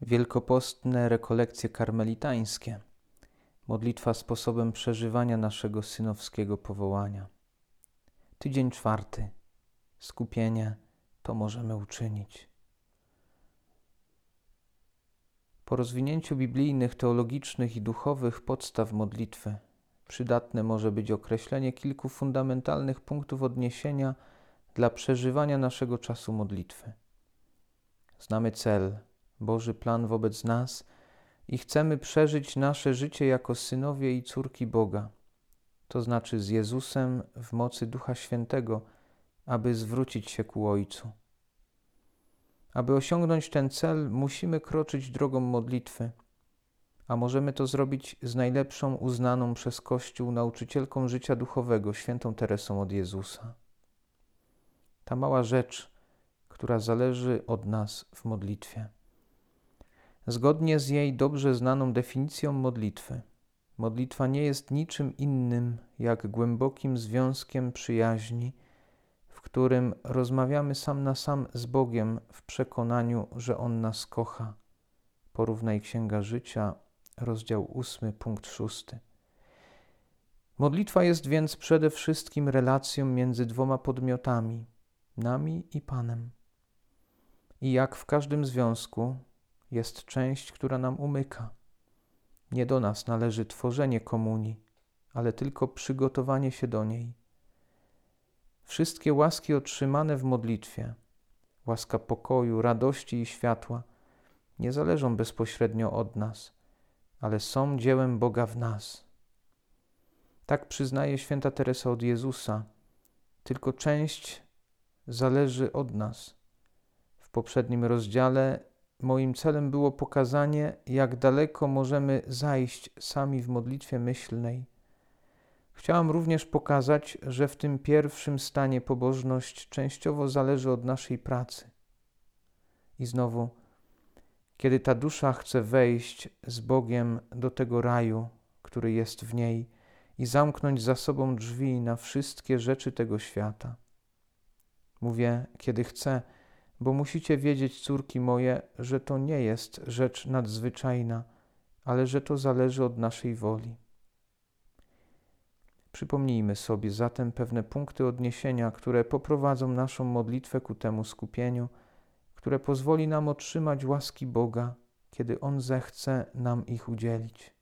Wielkopostne rekolekcje karmelitańskie. Modlitwa sposobem przeżywania naszego synowskiego powołania. Tydzień 4. Skupienie to możemy uczynić. Po rozwinięciu biblijnych, teologicznych i duchowych podstaw modlitwy przydatne może być określenie kilku fundamentalnych punktów odniesienia dla przeżywania naszego czasu modlitwy. Znamy cel, Boży plan wobec nas i chcemy przeżyć nasze życie jako synowie i córki Boga, to znaczy z Jezusem w mocy Ducha Świętego, aby zwrócić się ku Ojcu. Aby osiągnąć ten cel, musimy kroczyć drogą modlitwy, a możemy to zrobić z najlepszą uznaną przez Kościół nauczycielką życia duchowego, świętą Teresą od Jezusa. Ta mała rzecz, która zależy od nas w modlitwie. Zgodnie z jej dobrze znaną definicją modlitwy, modlitwa nie jest niczym innym jak głębokim związkiem przyjaźni, w którym rozmawiamy sam na sam z Bogiem w przekonaniu, że On nas kocha. Porównaj Księga Życia, rozdział 8, punkt 6. Modlitwa jest więc przede wszystkim relacją między dwoma podmiotami, nami i Panem. I jak w każdym związku, jest część, która nam umyka. Nie do nas należy tworzenie komunii, ale tylko przygotowanie się do niej. Wszystkie łaski otrzymane w modlitwie, łaska pokoju, radości i światła, nie zależą bezpośrednio od nas, ale są dziełem Boga w nas. Tak przyznaje święta Teresa od Jezusa, tylko część zależy od nas. W poprzednim rozdziale moim celem było pokazanie, jak daleko możemy zajść sami w modlitwie myślnej. Chciałam również pokazać, że w tym pierwszym stanie pobożność częściowo zależy od naszej pracy. I znowu, kiedy ta dusza chce wejść z Bogiem do tego raju, który jest w niej, i zamknąć za sobą drzwi na wszystkie rzeczy tego świata. Mówię, kiedy chce, bo musicie wiedzieć, córki moje, że to nie jest rzecz nadzwyczajna, ale że to zależy od naszej woli. Przypomnijmy sobie zatem pewne punkty odniesienia, które poprowadzą naszą modlitwę ku temu skupieniu, które pozwoli nam otrzymać łaski Boga, kiedy On zechce nam ich udzielić.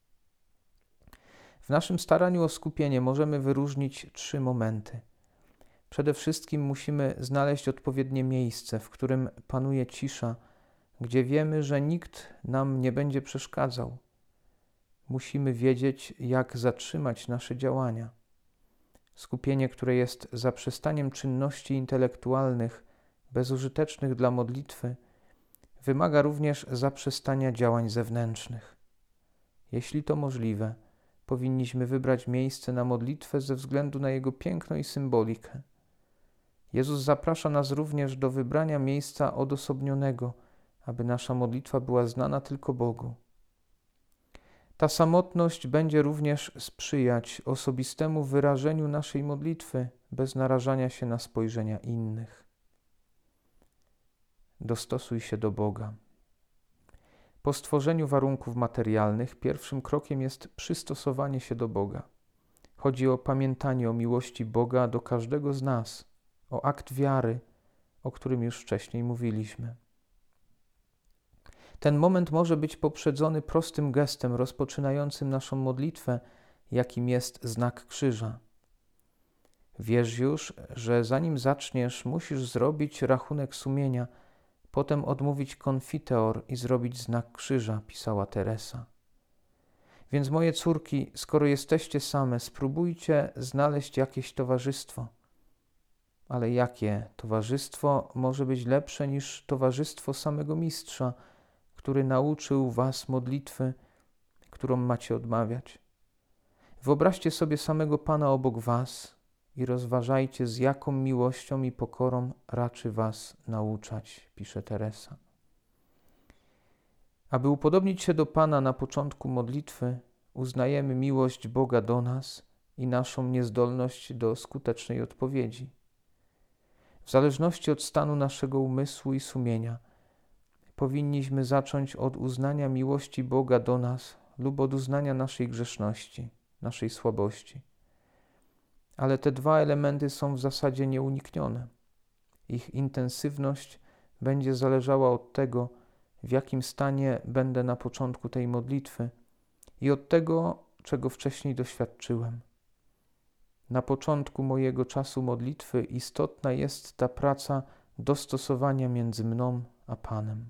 W naszym staraniu o skupienie możemy wyróżnić 3 momenty. Przede wszystkim musimy znaleźć odpowiednie miejsce, w którym panuje cisza, gdzie wiemy, że nikt nam nie będzie przeszkadzał. Musimy wiedzieć, jak zatrzymać nasze działania. Skupienie, które jest zaprzestaniem czynności intelektualnych, bezużytecznych dla modlitwy, wymaga również zaprzestania działań zewnętrznych. Jeśli to możliwe, powinniśmy wybrać miejsce na modlitwę ze względu na jego piękno i symbolikę. Jezus zaprasza nas również do wybrania miejsca odosobnionego, aby nasza modlitwa była znana tylko Bogu. Ta samotność będzie również sprzyjać osobistemu wyrażeniu naszej modlitwy bez narażania się na spojrzenia innych. Dostosuj się do Boga. Po stworzeniu warunków materialnych pierwszym krokiem jest przystosowanie się do Boga. Chodzi o pamiętanie o miłości Boga do każdego z nas, o akt wiary, o którym już wcześniej mówiliśmy. Ten moment może być poprzedzony prostym gestem rozpoczynającym naszą modlitwę, jakim jest znak krzyża. Wiesz już, że zanim zaczniesz, musisz zrobić rachunek sumienia, potem odmówić konfiteor i zrobić znak krzyża, pisała Teresa. Więc moje córki, skoro jesteście same, spróbujcie znaleźć jakieś towarzystwo. Ale jakie towarzystwo może być lepsze niż towarzystwo samego Mistrza, który nauczył was modlitwy, którą macie odmawiać? Wyobraźcie sobie samego Pana obok was i rozważajcie, z jaką miłością i pokorą raczy was nauczać, pisze Teresa. Aby upodobnić się do Pana na początku modlitwy, uznajemy miłość Boga do nas i naszą niezdolność do skutecznej odpowiedzi. W zależności od stanu naszego umysłu i sumienia, powinniśmy zacząć od uznania miłości Boga do nas lub od uznania naszej grzeszności, naszej słabości. Ale te dwa elementy są w zasadzie nieuniknione. Ich intensywność będzie zależała od tego, w jakim stanie będę na początku tej modlitwy i od tego, czego wcześniej doświadczyłem. Na początku mojego czasu modlitwy istotna jest ta praca dostosowania między mną a Panem.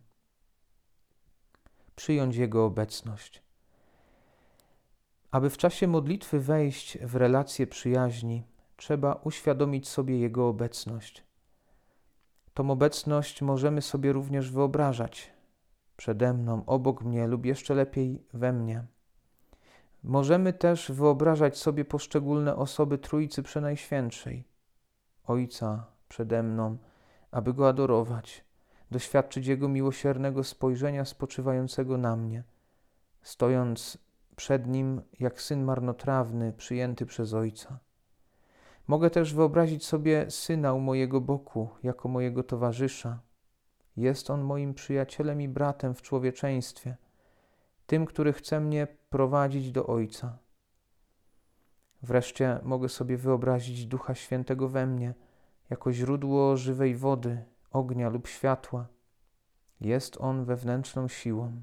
Przyjąć Jego obecność. Aby w czasie modlitwy wejść w relację przyjaźni, trzeba uświadomić sobie Jego obecność. Tą obecność możemy sobie również wyobrażać przede mną, obok mnie lub jeszcze lepiej we mnie. Możemy też wyobrażać sobie poszczególne osoby Trójcy Przenajświętszej, Ojca przede mną, aby Go adorować, doświadczyć Jego miłosiernego spojrzenia spoczywającego na mnie, stojąc przed Nim jak syn marnotrawny przyjęty przez Ojca. Mogę też wyobrazić sobie Syna u mojego boku, jako mojego towarzysza. Jest On moim przyjacielem i bratem w człowieczeństwie, tym, który chce mnie prowadzić do Ojca. Wreszcie mogę sobie wyobrazić Ducha Świętego we mnie, jako źródło żywej wody, ognia lub światła. Jest On wewnętrzną siłą.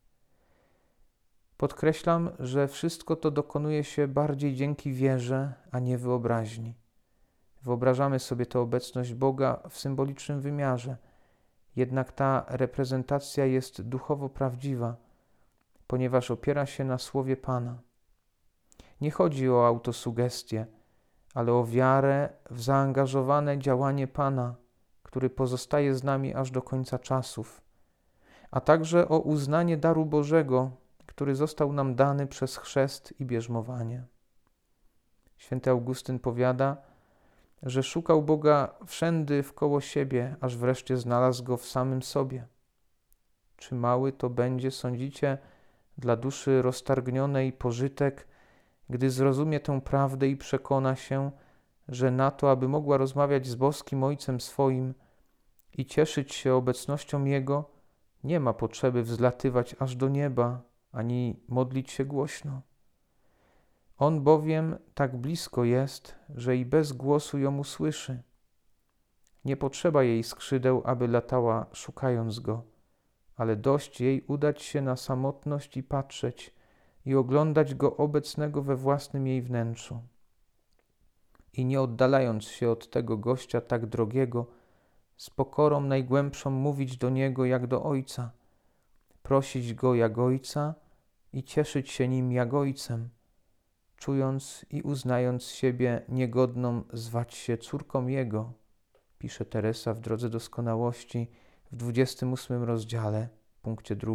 Podkreślam, że wszystko to dokonuje się bardziej dzięki wierze, a nie wyobraźni. Wyobrażamy sobie tę obecność Boga w symbolicznym wymiarze, jednak ta reprezentacja jest duchowo prawdziwa, ponieważ opiera się na słowie Pana. Nie chodzi o autosugestię, ale o wiarę w zaangażowane działanie Pana, który pozostaje z nami aż do końca czasów, a także o uznanie daru Bożego, który został nam dany przez chrzest i bierzmowanie. Święty Augustyn powiada, że szukał Boga wszędy wkoło siebie, aż wreszcie znalazł Go w samym sobie. Czy mały to będzie, sądzicie, dla duszy roztargnionej pożytek, gdy zrozumie tę prawdę i przekona się, że na to, aby mogła rozmawiać z boskim Ojcem swoim i cieszyć się obecnością Jego, nie ma potrzeby wzlatywać aż do nieba, ani modlić się głośno. On bowiem tak blisko jest, że i bez głosu ją usłyszy. Nie potrzeba jej skrzydeł, aby latała szukając Go, ale dość jej udać się na samotność i patrzeć i oglądać Go obecnego we własnym jej wnętrzu. I nie oddalając się od tego gościa tak drogiego, z pokorą najgłębszą mówić do Niego jak do Ojca, prosić Go jak Ojca i cieszyć się Nim jak Ojcem, czując i uznając siebie niegodną zwać się córką Jego, pisze Teresa w Drodze Doskonałości w 28 rozdziale, punkcie 2.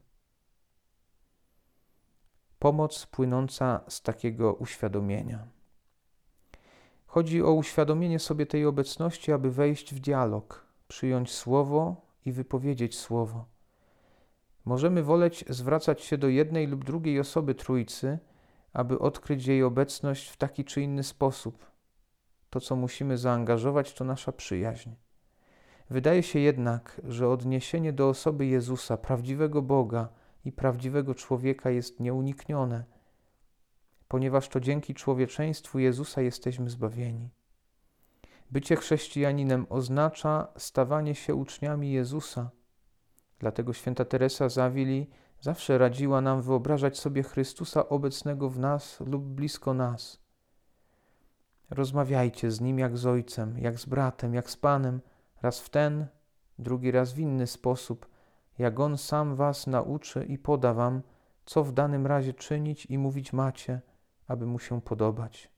Pomoc płynąca z takiego uświadomienia. Chodzi o uświadomienie sobie tej obecności, aby wejść w dialog, przyjąć słowo i wypowiedzieć słowo. Możemy woleć zwracać się do jednej lub drugiej osoby Trójcy, aby odkryć jej obecność w taki czy inny sposób. To, co musimy zaangażować, to nasza przyjaźń. Wydaje się jednak, że odniesienie do osoby Jezusa, prawdziwego Boga i prawdziwego człowieka jest nieuniknione, ponieważ to dzięki człowieczeństwu Jezusa jesteśmy zbawieni. Bycie chrześcijaninem oznacza stawanie się uczniami Jezusa. Dlatego święta Teresa z Awili zawsze radziła nam wyobrażać sobie Chrystusa obecnego w nas lub blisko nas. Rozmawiajcie z Nim jak z Ojcem, jak z bratem, jak z Panem, raz w ten, drugi raz w inny sposób, jak On sam was nauczy i poda wam, co w danym razie czynić i mówić macie, aby Mu się podobać.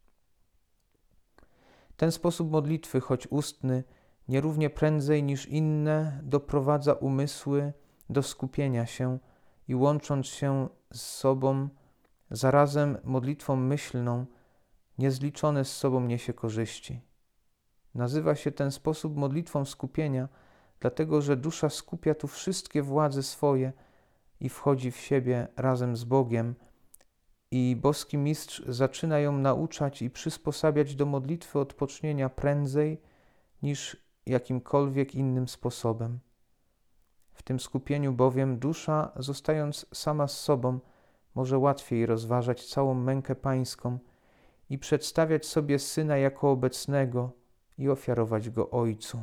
Ten sposób modlitwy, choć ustny, nierównie prędzej niż inne doprowadza umysły do skupienia się i łącząc się z sobą, zarazem modlitwą myślną, niezliczone z sobą niesie korzyści. Nazywa się ten sposób modlitwą skupienia, dlatego że dusza skupia tu wszystkie władze swoje i wchodzi w siebie razem z Bogiem i boski mistrz zaczyna ją nauczać i przysposabiać do modlitwy odpocznienia prędzej niż jakimkolwiek innym sposobem. W tym skupieniu bowiem dusza, zostając sama z sobą, może łatwiej rozważać całą mękę pańską i przedstawiać sobie Syna jako obecnego i ofiarować Go Ojcu.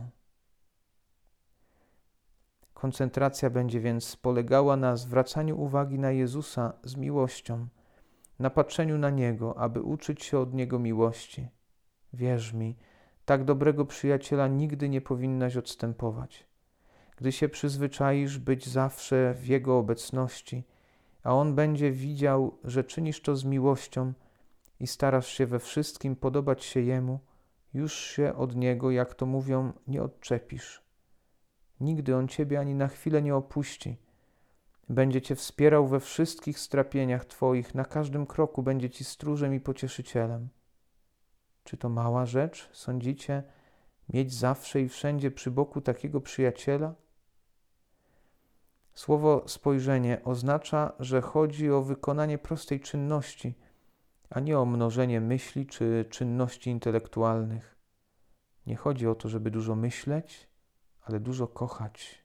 Koncentracja będzie więc polegała na zwracaniu uwagi na Jezusa z miłością, na patrzeniu na Niego, aby uczyć się od Niego miłości. Wierz mi, tak dobrego przyjaciela nigdy nie powinnaś odstępować. Gdy się przyzwyczaisz być zawsze w Jego obecności, a On będzie widział, że czynisz to z miłością i starasz się we wszystkim podobać się Jemu, już się od Niego, jak to mówią, nie odczepisz. Nigdy On Ciebie ani na chwilę nie opuści. Będzie Cię wspierał we wszystkich strapieniach Twoich, na każdym kroku będzie Ci stróżem i pocieszycielem. Czy to mała rzecz, sądzicie, mieć zawsze i wszędzie przy boku takiego przyjaciela? Słowo spojrzenie oznacza, że chodzi o wykonanie prostej czynności, a nie o mnożenie myśli czy czynności intelektualnych. Nie chodzi o to, żeby dużo myśleć, ale dużo kochać.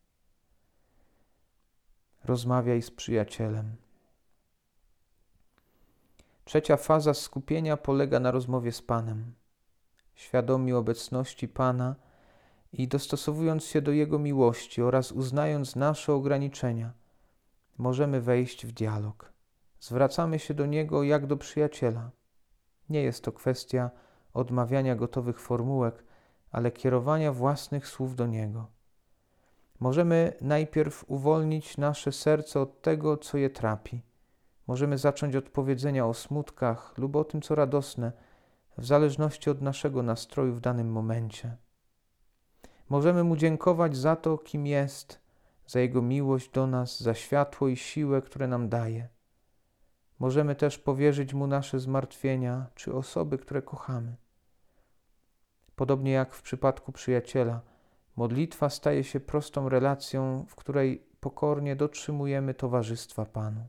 Rozmawiaj z przyjacielem. Trzecia faza skupienia polega na rozmowie z Panem. Świadomi obecności Pana i dostosowując się do Jego miłości oraz uznając nasze ograniczenia, możemy wejść w dialog. Zwracamy się do Niego jak do przyjaciela. Nie jest to kwestia odmawiania gotowych formułek, ale kierowania własnych słów do Niego. Możemy najpierw uwolnić nasze serce od tego, co je trapi. Możemy zacząć od powiedzenia o smutkach lub o tym, co radosne, w zależności od naszego nastroju w danym momencie. Możemy Mu dziękować za to, kim jest, za Jego miłość do nas, za światło i siłę, które nam daje. Możemy też powierzyć Mu nasze zmartwienia czy osoby, które kochamy. Podobnie jak w przypadku przyjaciela, modlitwa staje się prostą relacją, w której pokornie dotrzymujemy towarzystwa Panu.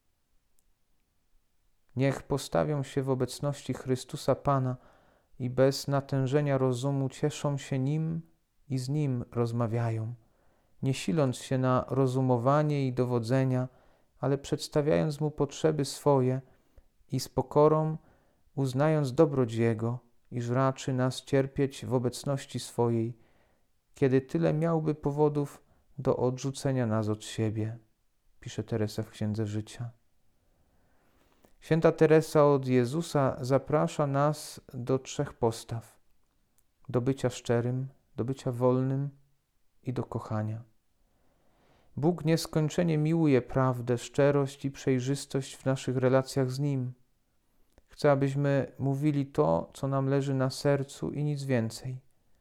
Niech postawią się w obecności Chrystusa Pana i bez natężenia rozumu cieszą się Nim i z Nim rozmawiają, nie siląc się na rozumowanie i dowodzenia, ale przedstawiając Mu potrzeby swoje i z pokorą uznając dobroć Jego, iż raczy nas cierpieć w obecności swojej, kiedy tyle miałby powodów do odrzucenia nas od siebie, pisze Teresa w Księdze Życia. Święta Teresa od Jezusa zaprasza nas do 3 postaw: do bycia szczerym, do bycia wolnym i do kochania. Bóg nieskończenie miłuje prawdę, szczerość i przejrzystość w naszych relacjach z Nim. Chce, abyśmy mówili to, co nam leży na sercu i nic więcej.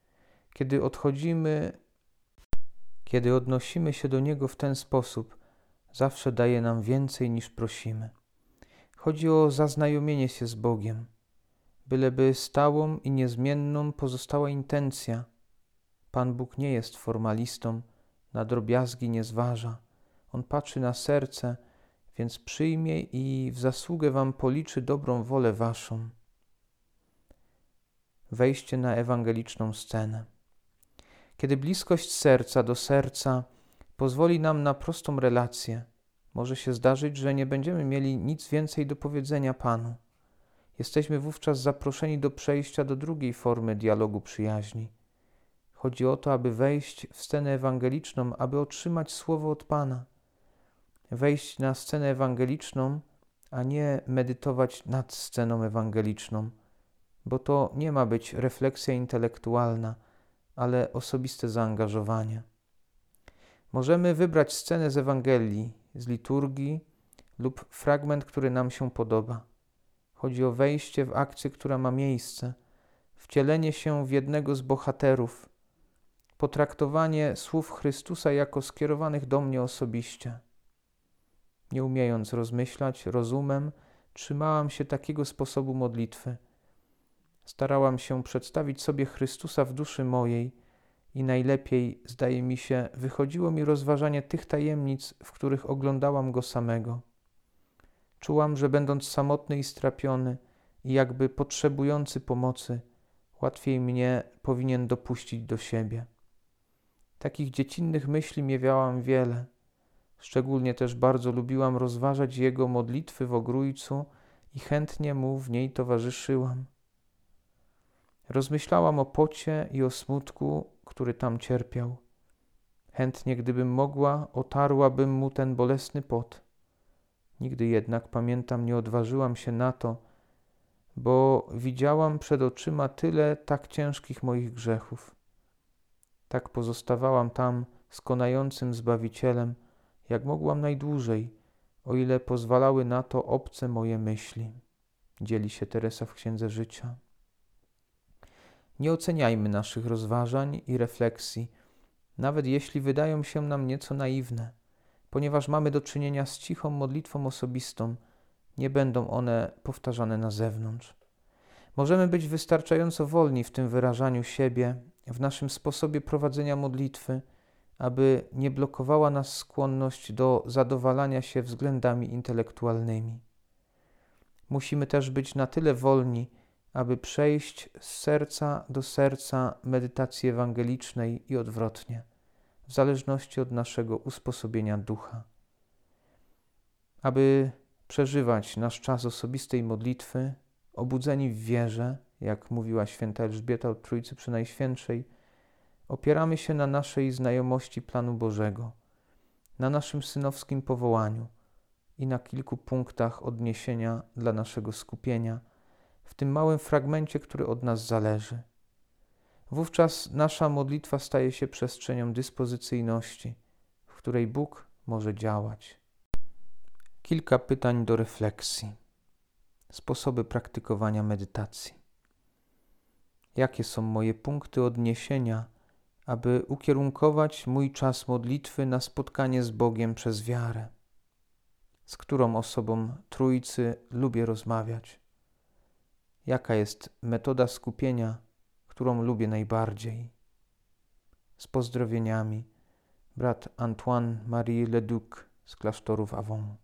Kiedy odnosimy się do Niego w ten sposób, zawsze daje nam więcej niż prosimy. Chodzi o zaznajomienie się z Bogiem, byleby stałą i niezmienną pozostała intencja. Pan Bóg nie jest formalistą, na drobiazgi nie zważa. On patrzy na serce, więc przyjmie i w zasługę wam policzy dobrą wolę waszą. Wejście na ewangeliczną scenę. Kiedy bliskość serca do serca pozwoli nam na prostą relację, może się zdarzyć, że nie będziemy mieli nic więcej do powiedzenia Panu. Jesteśmy wówczas zaproszeni do przejścia do drugiej formy dialogu przyjaźni. Chodzi o to, aby wejść w scenę ewangeliczną, aby otrzymać słowo od Pana. Wejść na scenę ewangeliczną, a nie medytować nad sceną ewangeliczną, bo to nie ma być refleksja intelektualna, ale osobiste zaangażowanie. Możemy wybrać scenę z Ewangelii, z liturgii lub fragment, który nam się podoba. Chodzi o wejście w akcję, która ma miejsce, wcielenie się w jednego z bohaterów, potraktowanie słów Chrystusa jako skierowanych do mnie osobiście. Nie umiejąc rozmyślać rozumem, trzymałam się takiego sposobu modlitwy. Starałam się przedstawić sobie Chrystusa w duszy mojej i najlepiej, zdaje mi się, wychodziło mi rozważanie tych tajemnic, w których oglądałam Go samego. Czułam, że będąc samotny i strapiony i jakby potrzebujący pomocy, łatwiej mnie powinien dopuścić do siebie. Takich dziecinnych myśli miewałam wiele. Szczególnie też bardzo lubiłam rozważać jego modlitwy w Ogrójcu i chętnie mu w niej towarzyszyłam. Rozmyślałam o pocie i o smutku, który tam cierpiał. Chętnie, gdybym mogła, otarłabym mu ten bolesny pot. Nigdy jednak, pamiętam, nie odważyłam się na to, bo widziałam przed oczyma tyle tak ciężkich moich grzechów. Tak pozostawałam tam z konającym Zbawicielem, jak mogłam najdłużej, o ile pozwalały na to obce moje myśli. Dzieli się Teresa w Księdze Życia. Nie oceniajmy naszych rozważań i refleksji, nawet jeśli wydają się nam nieco naiwne, ponieważ mamy do czynienia z cichą modlitwą osobistą, nie będą one powtarzane na zewnątrz. Możemy być wystarczająco wolni w tym wyrażaniu siebie, w naszym sposobie prowadzenia modlitwy, aby nie blokowała nas skłonność do zadowalania się względami intelektualnymi. Musimy też być na tyle wolni, aby przejść z serca do serca medytacji ewangelicznej i odwrotnie, w zależności od naszego usposobienia ducha. Aby przeżywać nasz czas osobistej modlitwy, obudzeni w wierze, jak mówiła święta Elżbieta od Trójcy Przenajświętszej, opieramy się na naszej znajomości planu Bożego, na naszym synowskim powołaniu i na kilku punktach odniesienia dla naszego skupienia, w tym małym fragmencie, który od nas zależy. Wówczas nasza modlitwa staje się przestrzenią dyspozycyjności, w której Bóg może działać. Kilka pytań do refleksji. Sposoby praktykowania medytacji. Jakie są moje punkty odniesienia, aby ukierunkować mój czas modlitwy na spotkanie z Bogiem przez wiarę? Z którą osobą Trójcy lubię rozmawiać? Jaka jest metoda skupienia, którą lubię najbardziej? Z pozdrowieniami, brat Antoine Marie Leduc z klasztoru w Avon.